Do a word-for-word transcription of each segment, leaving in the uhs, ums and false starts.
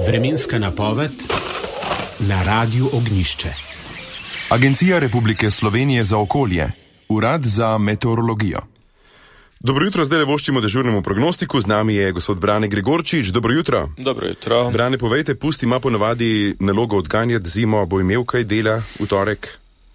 Vremenska napoved na Radiu Ognjišče. Agencija Republike Slovenije za okolje, Urad za meteorologijo. Dobro jutro, zdaj le voščimo dežurnemu prognostiku. Z nami je gospod Brane Gregorčič. Dobro jutro. Dobro jutro. Brane, povejte, Pusti ima ponavadi nalogo odganjati zimo. Bo imel kaj dela v torek?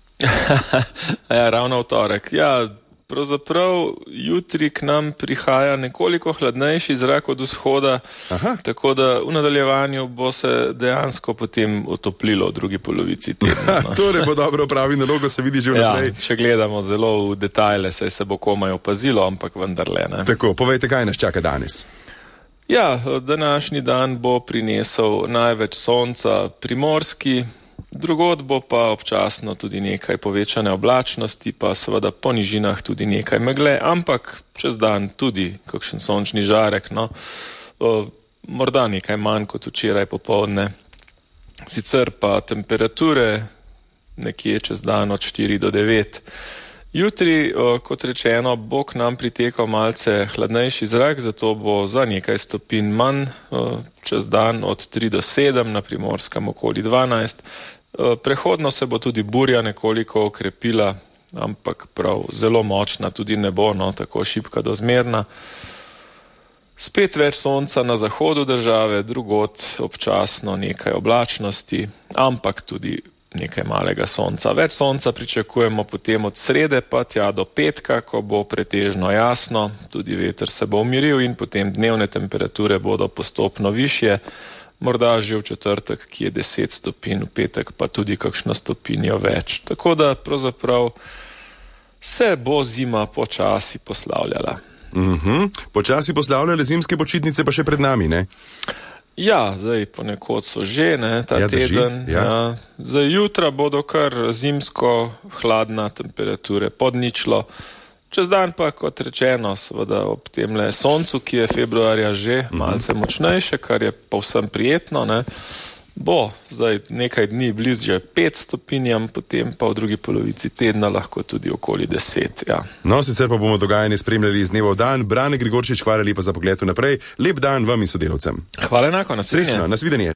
ja, ravno v torek. Ja, pravzaprav jutri k nam prihaja nekoliko hladnejši zrak od vzhoda, Aha. tako da v nadaljevanju bo se dejansko potem otoplilo v drugi polovici tedna. No. Torej bo dobro pravi nalogo, se vidi že vnaprej. Ja, če gledamo zelo v detajle, saj se bo komaj opazilo, ampak vendarle ne. Tako, povejte, kaj nas čaka danes? Ja, današnji dan bo prinesel največ sonca primorski, drugod bo pa občasno tudi nekaj povečane oblačnosti, pa seveda po nižinah tudi nekaj megle, ampak čez dan tudi kakšen sončni žarek, no, o, morda nekaj manj kot včeraj popoldne. Sicer pa temperature nekje čez dan od štiri do devet. Jutri, o, kot rečeno, bo k nam pritekal malce hladnejši zrak, zato bo za nekaj stopinj manj, o, čez dan od tri do sedem, na Primorskem okoli dvanajst. Prehodno se bo tudi burja nekoliko okrepila, ampak prav zelo močna tudi ne bo, no, tako šibka do zmerna. Spet več sonca na zahodu države, drugod občasno nekaj oblačnosti, ampak tudi nekaj malega sonca. Več sonca pričakujemo potem od srede pa tja do petka, ko bo pretežno jasno, tudi veter se bo umiril in potem dnevne temperature bodo postopno višje. Morda že v četrtek, ki je deset stopinj, v petek pa tudi kakšno stopinjo več. Tako da pravzaprav se bo zima počasi poslavljala. Uh-huh. Počasi poslavljale zimske počitnice pa še pred nami, ne? Ja, zdaj ponekod so že, ne, ta ja, teden. Ja. Ja. Zdaj jutra bodo kar zimsko hladna, temperature pod ničlo. Čez dan pa, kot rečeno, seveda ob temle soncu, ki je februarja že malce močnejše, kar je povsem prijetno, ne, bo zdaj nekaj dni blizu že pet stopinjam, potem pa v drugi polovici tedna lahko tudi okoli deset. Ja. No, sicer pa bomo dogajanje spremljali iz dneva v dan. Brane Gregorčič, hvala lepa za pogled naprej. Lep dan vam in sodelavcem. Hvala enako, nasvidenje. Srečno, nasvidenje.